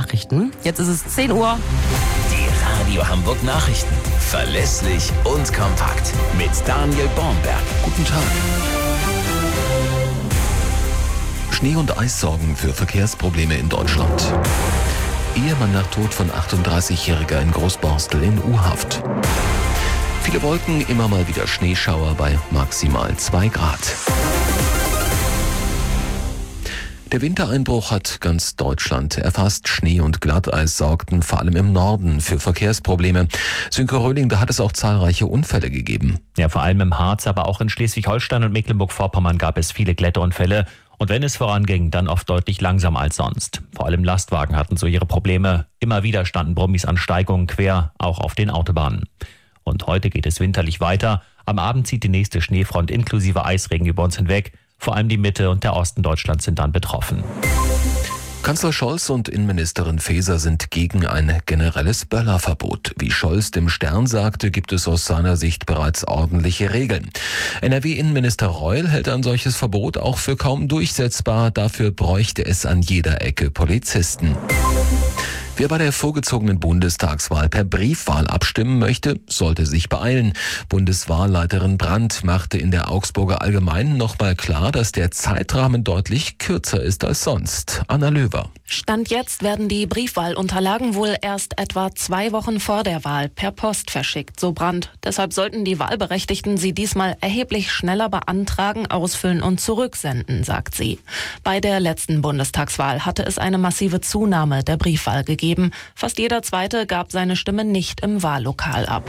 Nachrichten. Jetzt ist es 10 Uhr. Die Radio Hamburg Nachrichten. Verlässlich und kompakt. Mit Daniel Bornberg. Guten Tag. Schnee und Eis sorgen für Verkehrsprobleme in Deutschland. Ehemann nach Tod von 38-Jähriger in Großborstel in U-Haft. Viele Wolken, immer mal wieder Schneeschauer bei maximal 2 Grad. Der Wintereinbruch hat ganz Deutschland erfasst. Schnee und Glatteis sorgten vor allem im Norden für Verkehrsprobleme. Sönke Röhling, da hat es auch zahlreiche Unfälle gegeben. Ja, vor allem im Harz, aber auch in Schleswig-Holstein und Mecklenburg-Vorpommern gab es viele Kletterunfälle. Und wenn es voranging, dann oft deutlich langsamer als sonst. Vor allem Lastwagen hatten so ihre Probleme. Immer wieder standen Brummis an Steigungen quer, auch auf den Autobahnen. Und heute geht es winterlich weiter. Am Abend zieht die nächste Schneefront inklusive Eisregen über uns hinweg. Vor allem die Mitte und der Osten Deutschlands sind dann betroffen. Kanzler Scholz und Innenministerin Faeser sind gegen ein generelles Böllerverbot. Wie Scholz dem Stern sagte, gibt es aus seiner Sicht bereits ordentliche Regeln. NRW-Innenminister Reul hält ein solches Verbot auch für kaum durchsetzbar. Dafür bräuchte es an jeder Ecke Polizisten. Wer bei der vorgezogenen Bundestagswahl per Briefwahl abstimmen möchte, sollte sich beeilen. Bundeswahlleiterin Brandt machte in der Augsburger Allgemeinen nochmal klar, dass der Zeitrahmen deutlich kürzer ist als sonst. Anna Löwer. Stand jetzt werden die Briefwahlunterlagen wohl erst etwa 2 Wochen vor der Wahl per Post verschickt, so Brandt. Deshalb sollten die Wahlberechtigten sie diesmal erheblich schneller beantragen, ausfüllen und zurücksenden, sagt sie. Bei der letzten Bundestagswahl hatte es eine massive Zunahme der Briefwahl gegeben. Fast jeder Zweite gab seine Stimme nicht im Wahllokal ab.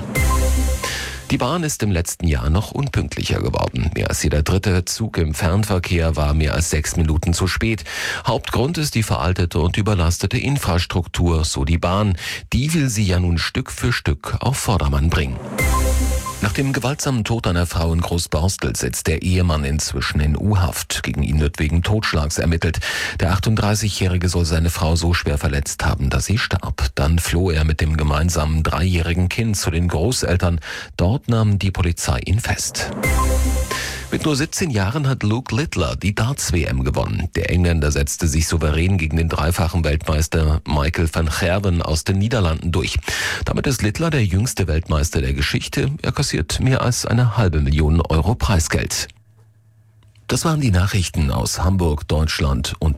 Die Bahn ist im letzten Jahr noch unpünktlicher geworden. Mehr als jeder dritte Zug im Fernverkehr war mehr als 6 Minuten zu spät. Hauptgrund ist die veraltete und überlastete Infrastruktur, so die Bahn. Die will sie ja nun Stück für Stück auf Vordermann bringen. Nach dem gewaltsamen Tod einer Frau in Großborstel sitzt der Ehemann inzwischen in U-Haft. Gegen ihn wird wegen Totschlags ermittelt. Der 38-Jährige soll seine Frau so schwer verletzt haben, dass sie starb. Dann floh er mit dem gemeinsamen 3-jährigen Kind zu den Großeltern. Dort nahm die Polizei ihn fest. Mit nur 17 Jahren hat Luke Littler die Darts-WM gewonnen. Der Engländer setzte sich souverän gegen den dreifachen Weltmeister Michael van Gerwen aus den Niederlanden durch. Damit ist Littler der jüngste Weltmeister der Geschichte. Er kassiert mehr als 500.000 Euro Preisgeld. Das waren die Nachrichten aus Hamburg, Deutschland und